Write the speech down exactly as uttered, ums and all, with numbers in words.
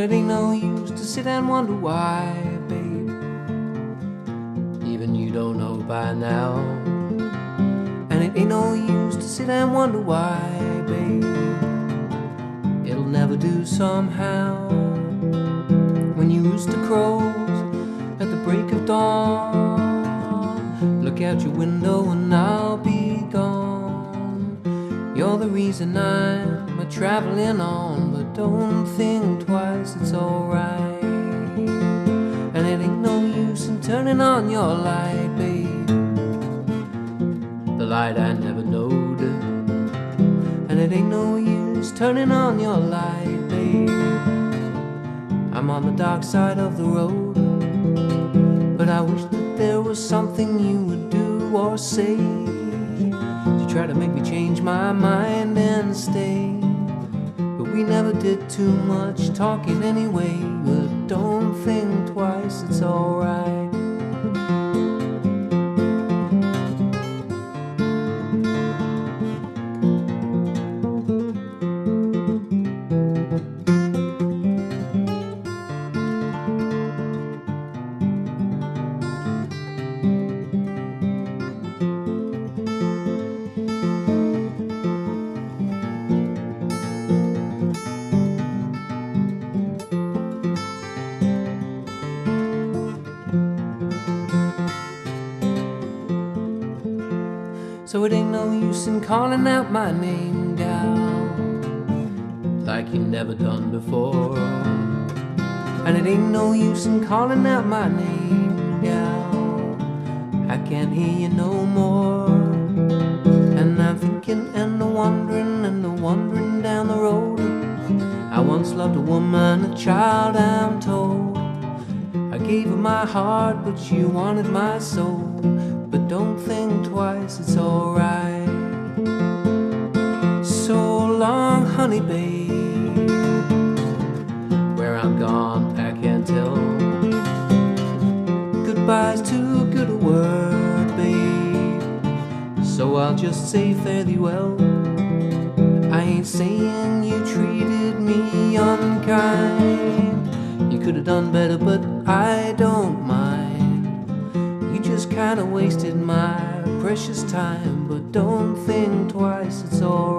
it ain't no use to sit and wonder why, babe. Even you don't know by now. And it ain't no use to sit and wonder why, babe. It'll never do somehow. When you rooster crows at the break of dawn, look out your window and I'll be gone. You're the reason I'm a traveling on, but don't think twice, it's alright. And it ain't no use in turning on your light, babe, the light I never knowed. And it ain't no use turning on your light, babe. I'm on the dark side of the road, but I wish that there was something you would do or say to try to make me change my mind and stay. But we never did too much talking anyway. But don't think twice, it's alright. So it ain't no use in calling out my name, gal, like you never done before. And it ain't no use in calling out my name, gal, I can't hear you no more. And I'm thinking and a wondering and a wandering down the road. I once loved a woman, a child, I'm told. I gave her my heart, but she wanted my soul. But don't think twice, it's alright. So long, honey, babe. Where I'm gone, I can't tell. Goodbye's too good a word, babe, so I'll just say fare thee well. I ain't saying you treated me unkind. You could have done better, but I don't mind. Just kinda wasted my precious time, but don't think twice, it's all